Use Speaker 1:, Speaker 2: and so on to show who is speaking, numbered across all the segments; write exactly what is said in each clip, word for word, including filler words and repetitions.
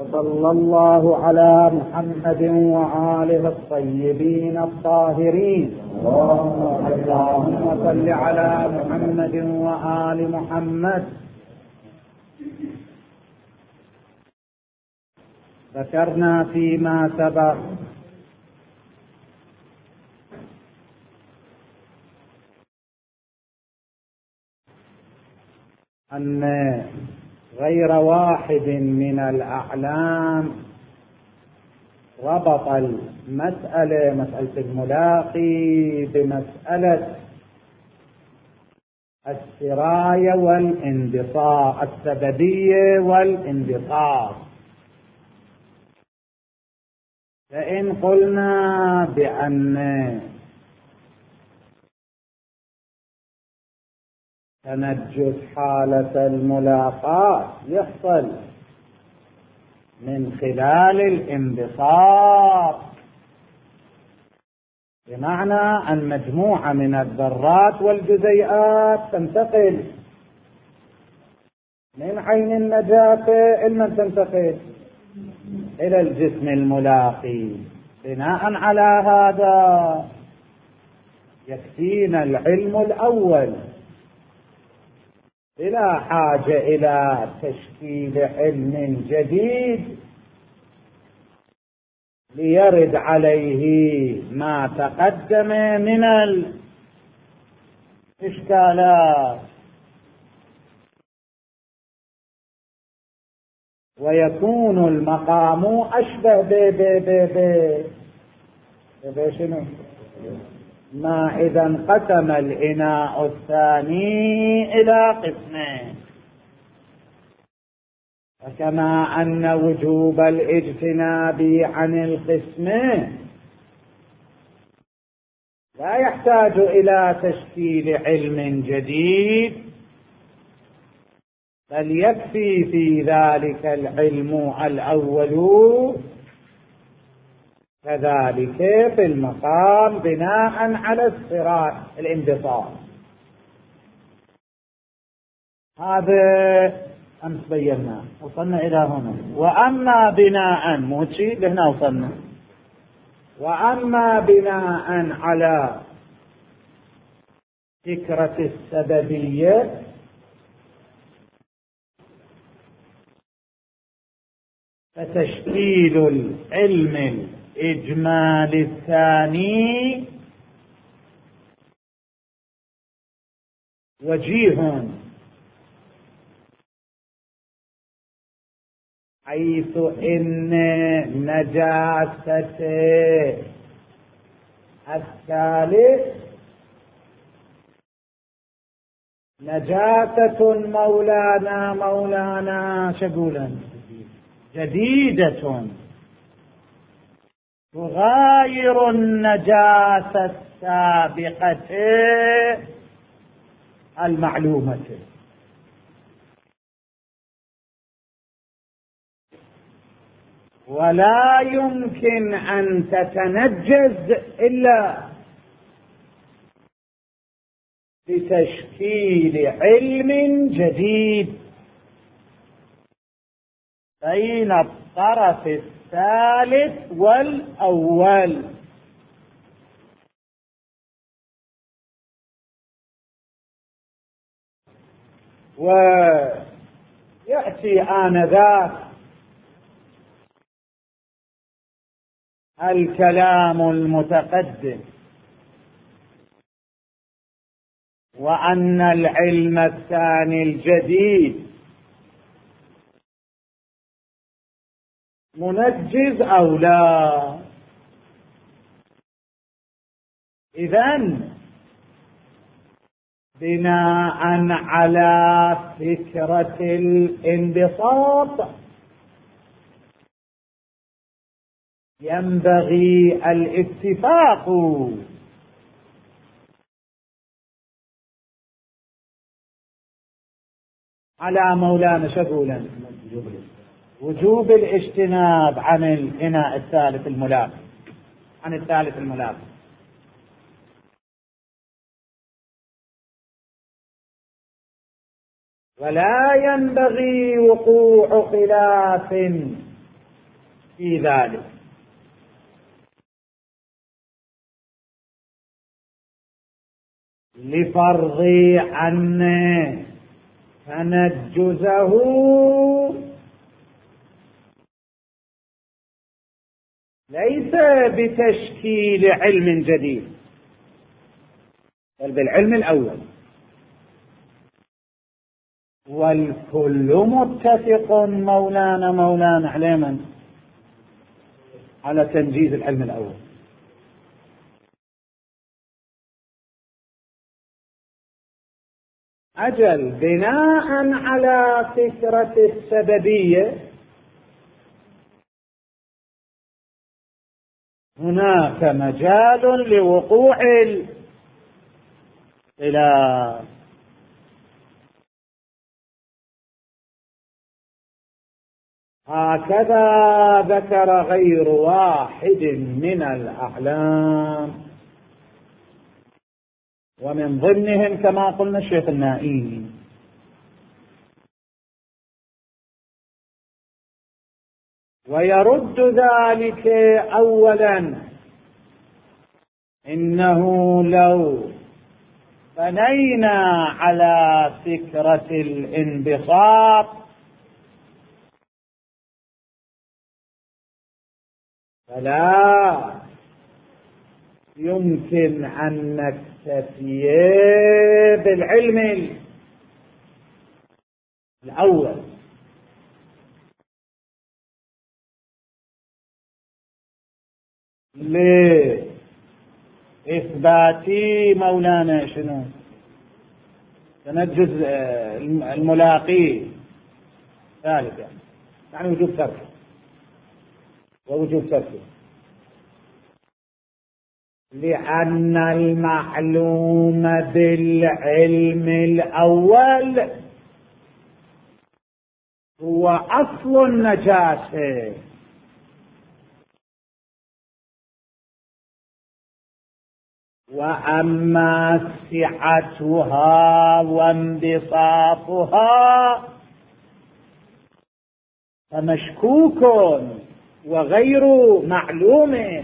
Speaker 1: وصلى الله على محمد وآله الطيبين الطاهرين. اللهم صل على محمد وآل محمد. ذكرنا فيما سبق أن غير واحد من الأعلام ربط المسألة مسألة الملاقي بمسألة السراية والانبساط، السببية والانبساط. فإن قلنا بأن تنجس حالة الملاقاة يحصل من خلال الانبساط، بمعنى أن مجموعة من الذرات والجزيئات تنتقل من حين النجاسة إلى من تنتقل إلى الجسم الملاقي. بناء على هذا يكفينا العلم الأول بلا حاجة إلى تشكيل علم جديد ليرد عليه ما تقدم من الإشكالات، ويكون المقام أشبه ب ب ب ب شنو ما إذا انقسم الإناء الثاني إلى قسمين. فكما أن وجوب الاجتناب عن القسمين لا يحتاج إلى تشكيل علم جديد، بل يكفي في ذلك العلم الأول، كذلك في المقام بناء على الصراط الانبساط. هذا أمس بينا، وصلنا إلى هنا. وأما بناء موشي لهنا وصلنا. وأما بناء على فكرة السببية فتشكيل العلم الإجمالي الثاني وجيه، حيث إن نجاسة الثالث نجاسة مولانا مولانا شقولا جديدة تغاير النجاسة السابقة المعلومة. ولا يمكن أن تتنجز إلا بتشكيل علم جديد بين الطرف الثالث والأول. ويأتي آنذاك الكلام المتقدم، وأن العلم الثاني الجديد منجز أو لا. إذن بناء على فكرة الانبساط ينبغي الاتفاق على مولانا شغولا وجوب الاجتناب عن الإناء الثالث الملاقي، عن الثالث الملاقي. ولا ينبغي وقوع خلاف في ذلك. لفرض أن تنجزه ليس بتشكيل علم جديد بل بالعلم الأول، والكل متفق مولانا مولانا على من؟ على تنجيز العلم الأول. أجل بناء على فكرة السببية هناك مجال لوقوع الخلاف. هكذا ذكر غير واحد من الأعلام، ومن ضمنهم كما قلنا الشيخ النائي. ويرد ذلك أولا إنه لو بنينا على فكرة الانبساط فلا يمكن أن نكتفي بالعلم الأول، لإثبات مولانا شنو؟ تنجز الملاقي ثالث، يعني يعني وجوب ترك ووجوب ترك، لأن المعلوم بالعلم الأول هو أصل النجاسة، وأما سعتها وانبساطها فمشكوك وغير معلوم.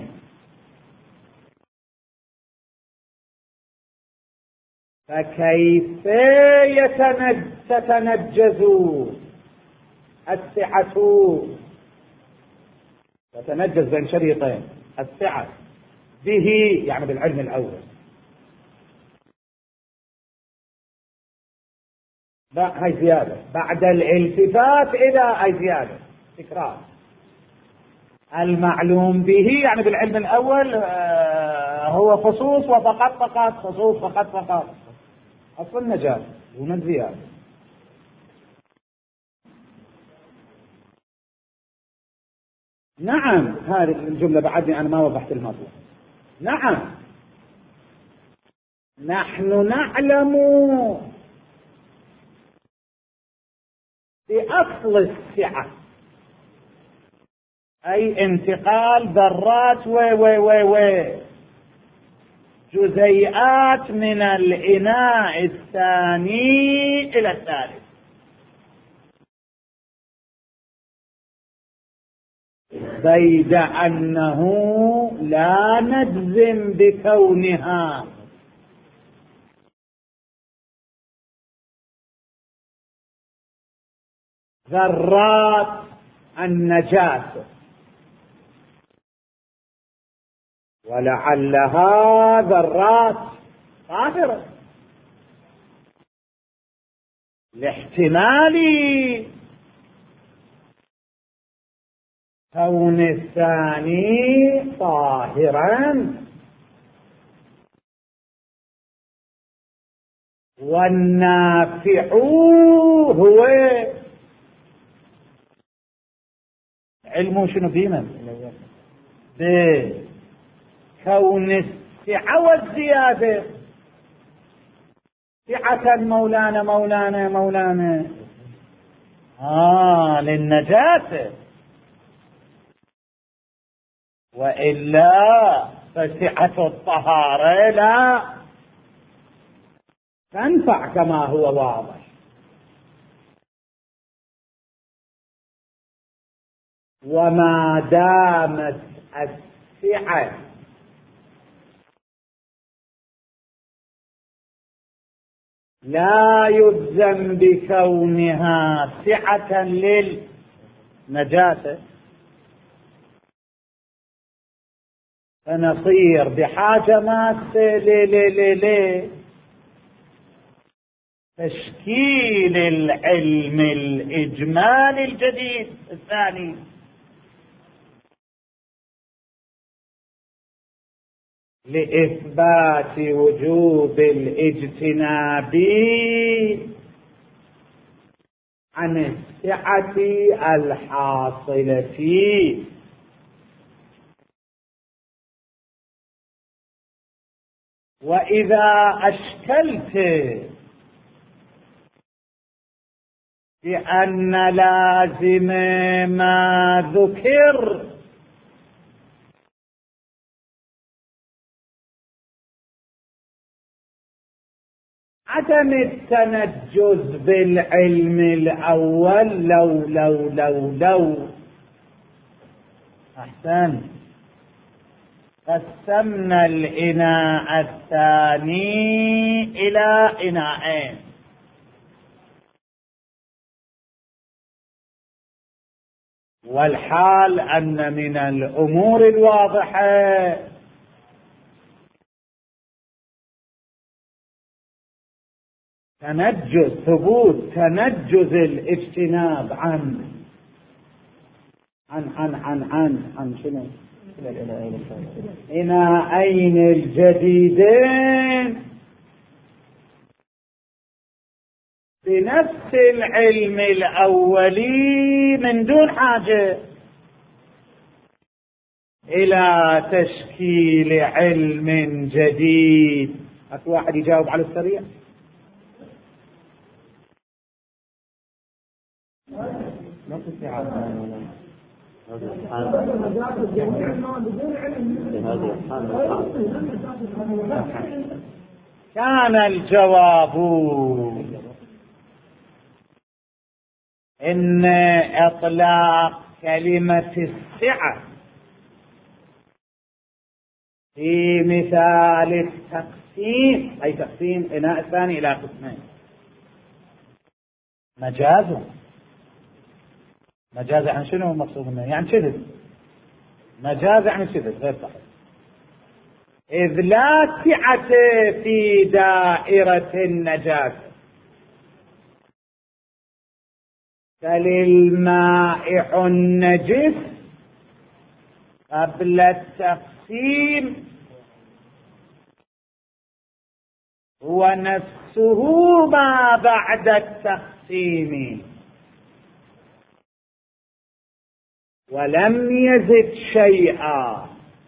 Speaker 1: فكيف تتنجز السعة؟ تتنجز بين شريطين، السعة به يعني بالعلم الأول، هاي زيادة بعد الالتفات إلى هاي زيادة تكرار. المعلوم به يعني بالعلم الأول هو خصوص وفقط فقط، خصوص فقط فقط، أصل النجاة دون زيادة. نعم، هذه الجملة بعدني أنا ما وضحت المطلب. نعم، نحن نعلم بأصل السعة، أي انتقال ذرات و و و و جزيئات من الإناء الثاني إلى الثالث، بيد أنه لا نجزم بكونها ذرات النجاسة، ولعلها ذرات طاهرة لاحتمال كون الثاني طاهرا، والنافع هو علم شنو بينا بكون السعة والزيادة. سعة مولانا مولانا مولانا آه للنجاسة، وإلا فسعة الطهارة لا تنفع كما هو واضح. وما دامت السعة لا يلزم بكونها سعة للنجاسة، فنصير بحاجة ماسة لتشكيل العلم الإجمالي الجديد الثاني، لإثبات وجوب الاجتناب عن السعة الحاصلة. وإذا أشكلت بأن لازم ما ذكر عدم التنجز بالعلم الأول، لو لو لو لو أحسن قسمنا الإناء الثاني إلى إناءين، والحال أن من الأمور الواضحة تنجز ثبوت تنجز الاجتناب عن عن عن عن عن عن شنو؟ إناءين الجديدين بنفس العلم الأولي من دون حاجة إلى تشكيل علم جديد. أكو واحد يجاوب على السريع؟ ما تستطيع. كان الجواب إن إطلاق كلمة السعة في مثال التقسيم، أي تقسيم إناء الثاني إلى قسمين، مجاز. مجاز عن شنو المقصود منه؟ يعني شذذ. مجاز عن شذذ غير صحيح، إذ لا سعة في دائرة النجاسة، فللمائع النجس قبل التقسيم هو نفسه ما بعد التقسيم، ولم يزد شيئا،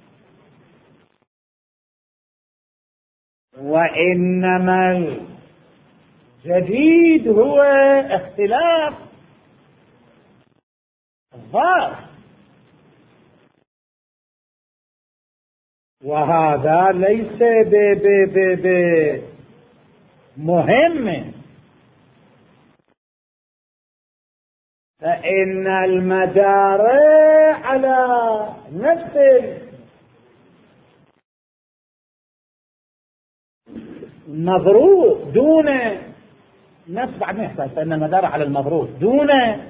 Speaker 1: وإنما الجديد هو اختلاف الظاهر، وهذا ليس ب ب ب ب مهم، فإن المدار على نفس المضروب دون نفس، بعد ما يحتاج، فإن المدار على المضروب دون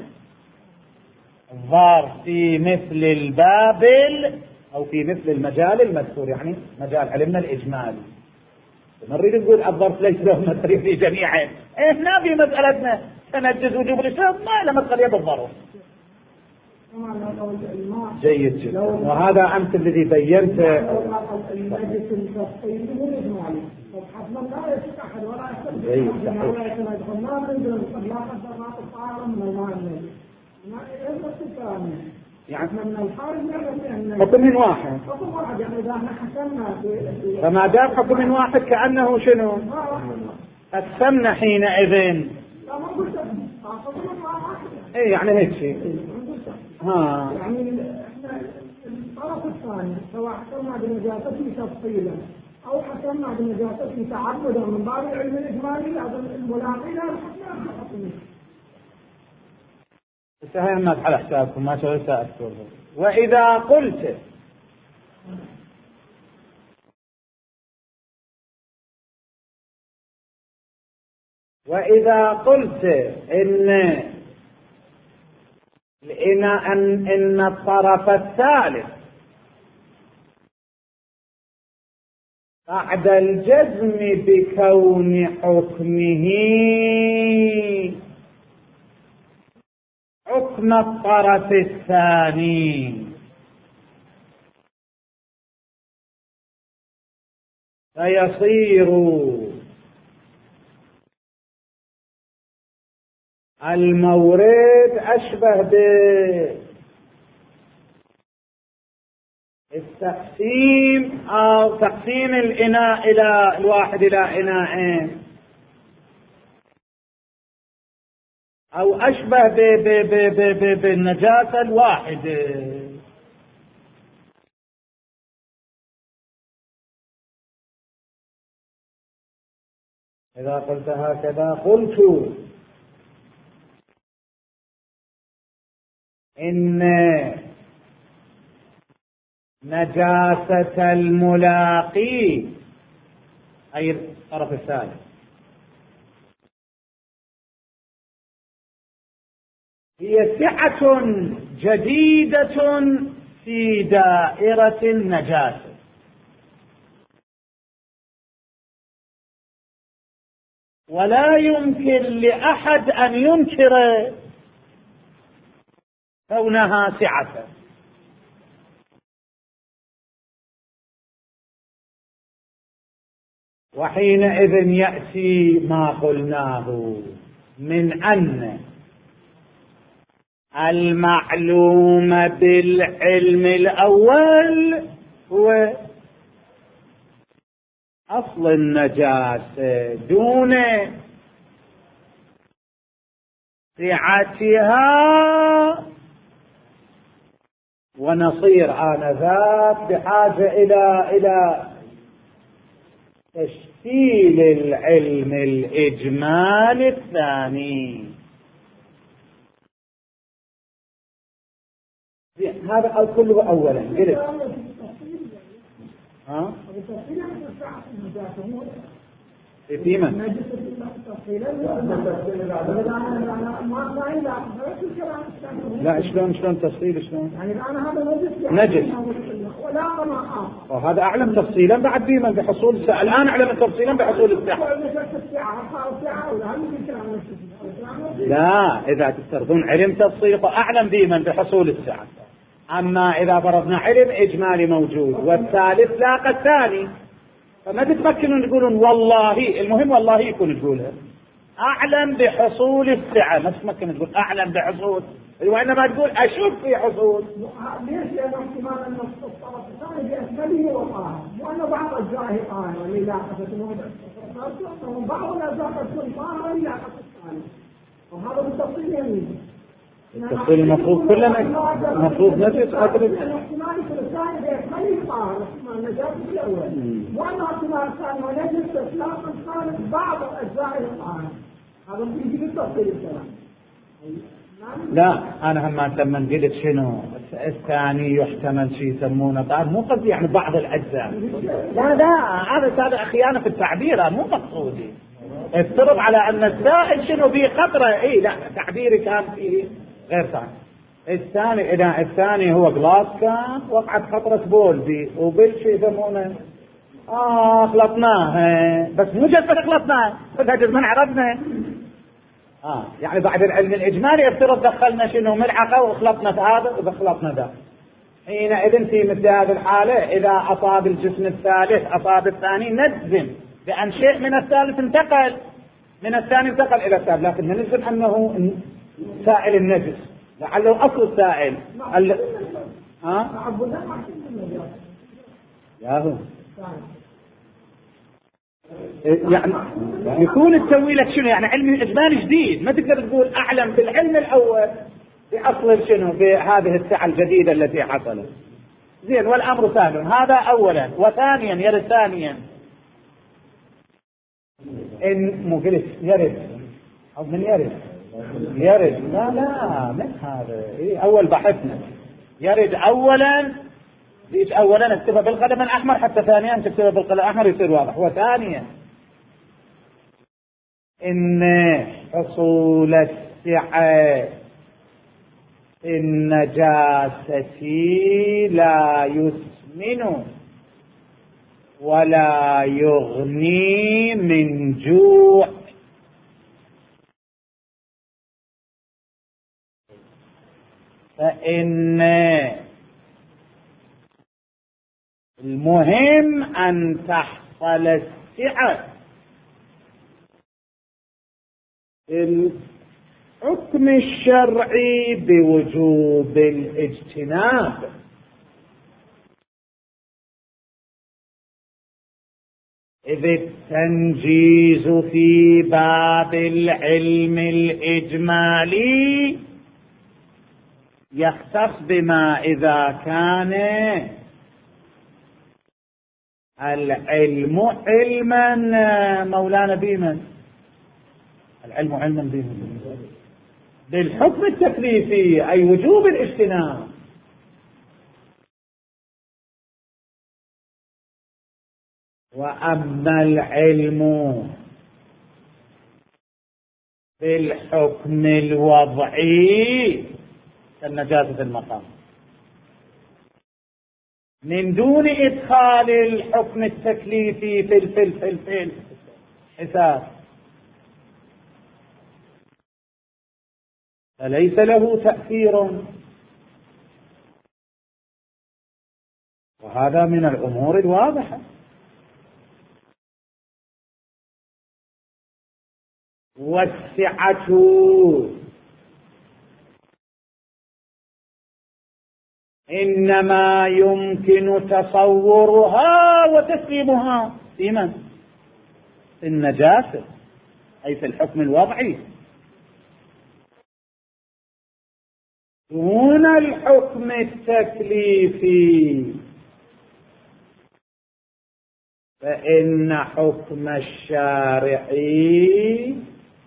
Speaker 1: الظاهر في مثل البابل أو في مثل المجال المذكور، يعني مجال علمنا الإجمالي. نريد نقول الظرف ليس له مثل في جميعه، هنا في مسألتنا تنجز وجوب الإسلام ما له مثل يد الظرف. جيد جدا، وهذا أنت الذي بينته. يعني حكم من واحد، فما دام حكم من واحد كأنه شنو قسمنا حينئذ. ايه يعني هيك شيء. ها
Speaker 2: يعني الطرف الثاني سواء حكمنا بنجاسته تفصيلا او حكمنا بنجاسته تعبدا من باب العلم الاجمالي، الملاقين
Speaker 1: بس هاي ما على حسابكم ما شغلتها أذكر. وإذا قلت وإذا قلت إن إن أن إن الطرف الثالث بعد الجزم بكون حكمه حكم الطرف الثاني فيصير المورد أشبه بالتقسيم أو تقسيم الإناء إلى الواحد إلى إناءين، أو أشبه بالنجاسة الواحدة. إذا قلت هكذا قلت إن نجاسة الملاقي أي الطرف الثالث هي سعة جديدة في دائرة النجاسة، ولا يمكن لأحد أن ينكر كونها سعة. وحينئذ يأتي ما قلناه من أن المعلوم بالعلم الأول هو أصل النجاسة دون سعتها، ونصير آنذاك بحاجة إلى إلى تشكيل العلم الإجمالي الثاني. هذا أو كله أولا قلت ها في من لا شلون شلون تفصيل شلون
Speaker 2: يعني أنا هذا
Speaker 1: نجس
Speaker 2: ولا ما
Speaker 1: وهذا أعلم تفصيلا بعد بيمن بحصول الساعة. الآن أعلم تفصيلا بحصول الساعة. لا إذا تفترضون علم تفصيل فأعلم بيمن بحصول الساعة. أما إذا فرضنا علم إجمالي موجود والثالث لاقى الثاني فما تتمكنون تقولون والله، المهم والله يكون تقولها أعلم بحصول السعة، ما تتمكن تقول أعلم بحصول، وإنما تقول أشوف في حصول.
Speaker 2: ليش؟ لأن احتمال أن الطرف الثاني بأكمله وطاهر، وأن بعض الأجزاء طاهرة للاقة الموضع، وبعض الأجزاء تكون طاهرة للاقة الثاني، وهذا بالتفصيل يمين.
Speaker 1: التفصيل المفروض كلنا المفروض نجس أدرك.
Speaker 2: الاحتمال يكون الثاني بأكمله طاهر، احتمال النجاسة الأول، وأن احتمال الثاني ونجس إطلاقا خارج بعض الأجزاء الطاهرة، هذا بيجي بالتفصيل الكلام.
Speaker 1: لا أنا هم لما قلت شنو الثاني يحتمل شيء يسمونه طاهر، مو قصدي يعني بعض الأجزاء، لا لا هذا هذا خيانة في التعبير مو مقصودي. افترض على أن السائل شنو فيه قطرة، إيه لا تعبيري كان فيه غير ثاني. الثاني إذا الثاني هو جلاس كان وقعت قطرة بول دي وبالشي يسمونه آه خلطناه، بس مو جد خلطناه بدها جزء من عرفنا. آه يعني بعد العلم الإجمالي افترض دخلنا شنو ملعقة وخلطنا هذا وخلطنا ذا، حينئذ في مثل هذه الحالة إذا أصاب الجسم الثالث أصاب الثاني نجزم بأن شيء من الثالث انتقل من الثاني انتقل إلى الثالث، لكن نجزم أنه سائل النجس لعله أصل السائل ال... ها ياهو يعني يكون تسوي لك شنو يعني علم إجمالي جديد، ما تقدر تقول أعلم بالعلم الأول بأصل شنو بهذه السعة الجديدة التي حصلت. زين والأمر سهل، هذا أولا. وثانيا يرد ثانيا إن مو قلت يرد أو من يرد يرد لا لا من هذا إيه أول بحثنا يرد أولا ليش أولا اكتبها بالقلم الأحمر حتى ثانيا تكتبها بالقلم الأحمر يصير واضح. وثانيا إن حصول السعة النجاسة لا يسمن ولا يغني من جوع. فإن المهم أن تحصل السعة. الحكم الشرعي بوجوب الاجتناب إذ التنجيز في باب العلم الإجمالي يختص بما إذا كان العلم علما مولانا بمن العلم علما بمن بالحكم التكليفي أي وجوب الاجتناب. وأما العلم بالحكم الوضعي كالنجاسة المقام من دون إدخال الحكم التكليفي في الفل في الفل حساب فليس له تأثير. وهذا من الأمور الواضحة. والسعة إنما يمكن تصورها وتسليمها في من؟ في النجاسة أي في الحكم الوضعي دون الحكم التكليفي. فإن حكم الشارعي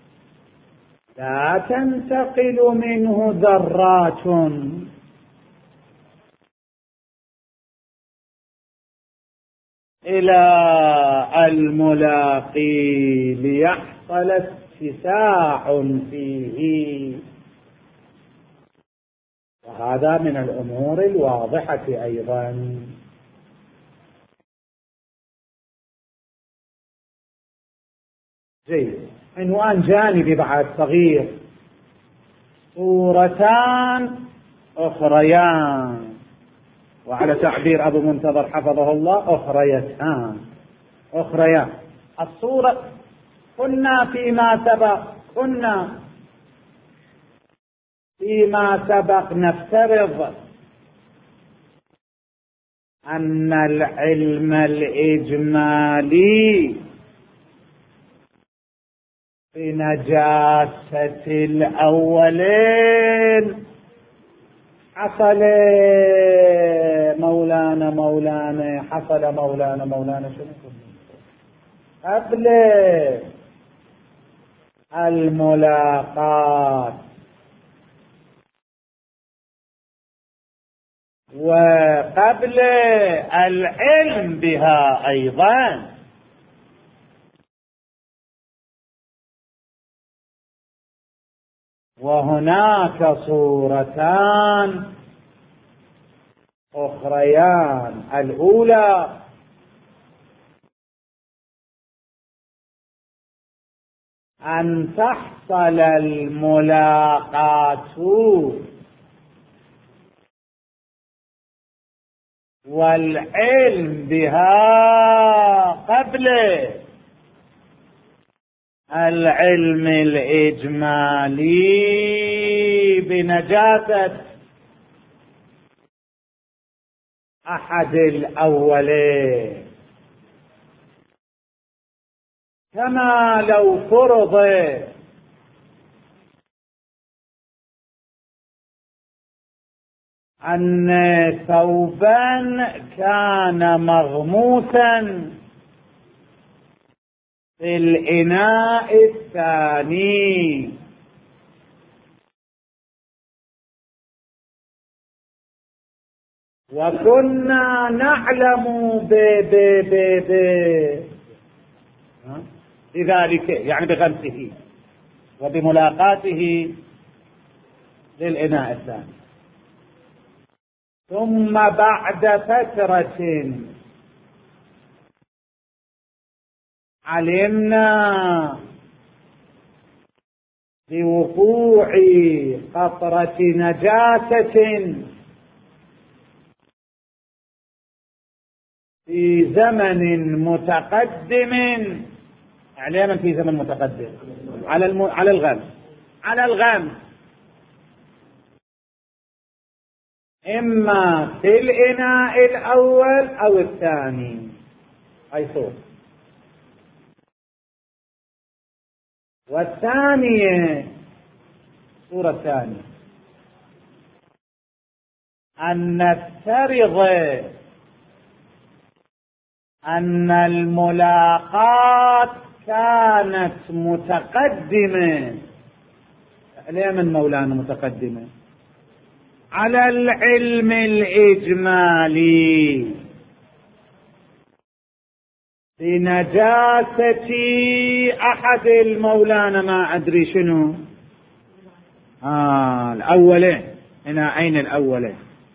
Speaker 1: لا تنتقل منه ذرات إلى الملاقي ليحصل اتساع فيه. وهذا من الأمور الواضحة أيضا. جيد. عنوان جانبي بعد صغير. صورتان أخريان وعلى تعبير أبو منتظر حفظه الله أخريتان أخريان. الصورة كنا فيما سبق كنا فيما سبق نفترض أن العلم الإجمالي بنجاسة الأولين حصل مولانا مولانا حصل مولانا مولانا شنو قبل الملاقات وقبل العلم بها أيضا. وهناك صورتان أخريان. الأولى أن تحصل الملاقات والعلم بها قبل العلم الإجمالي بنجاسة أحد الأولين. كما لو فرض أن ثوبا كان مغموسا في الإناء الثاني وكنا نعلم ب ب ب ب بذلك يعني بغمسه وبملاقاته للإناء الثاني. ثم بعد فترة علمنا بوقوع قطرة نجاسة في زمن متقدم. علما في زمن متقدم على الم... على الغمس على الغمس إما في الإناء الأول أو الثاني، أي صوت. والثانية صورة ثانية أن نفترض أن الملاقات كانت متقدمة. ليه من مولانا متقدمة؟ على العلم الإجمالي بنجاسة أحد المولانا ما أدري شنو آه الأولين هنا أين الأولين.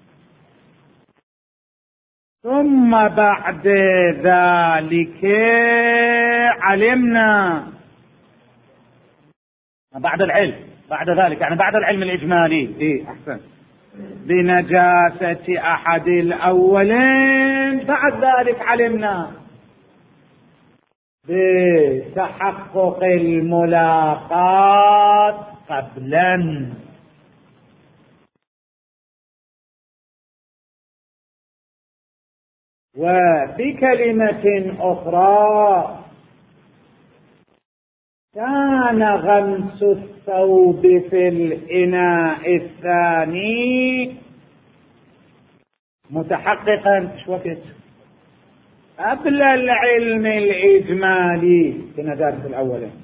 Speaker 1: ثم بعد ذلك علمنا بعد العلم بعد ذلك يعني بعد العلم الإجمالي إيه أحسن بنجاسة أحد الأولين. بعد ذلك علمنا بتحقق الملاقات قبلا. وفي كلمة أخرى كان غمس الثوب في الإناء الثاني متحققا شو وقت قبل العلم الإجمالي في نجاسة الأولين،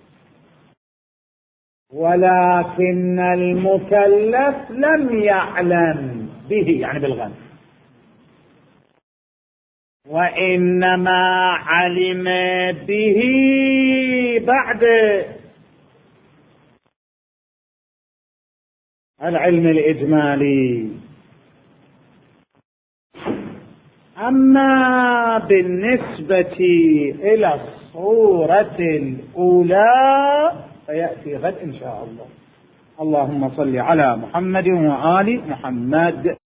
Speaker 1: ولكن المكلف لم يعلم به يعني بالغمس، وإنما علم به بعد العلم الإجمالي. أما بالنسبة إلى الصورة الأولى فيأتي غد إن شاء الله. اللهم صل على محمد وآل محمد.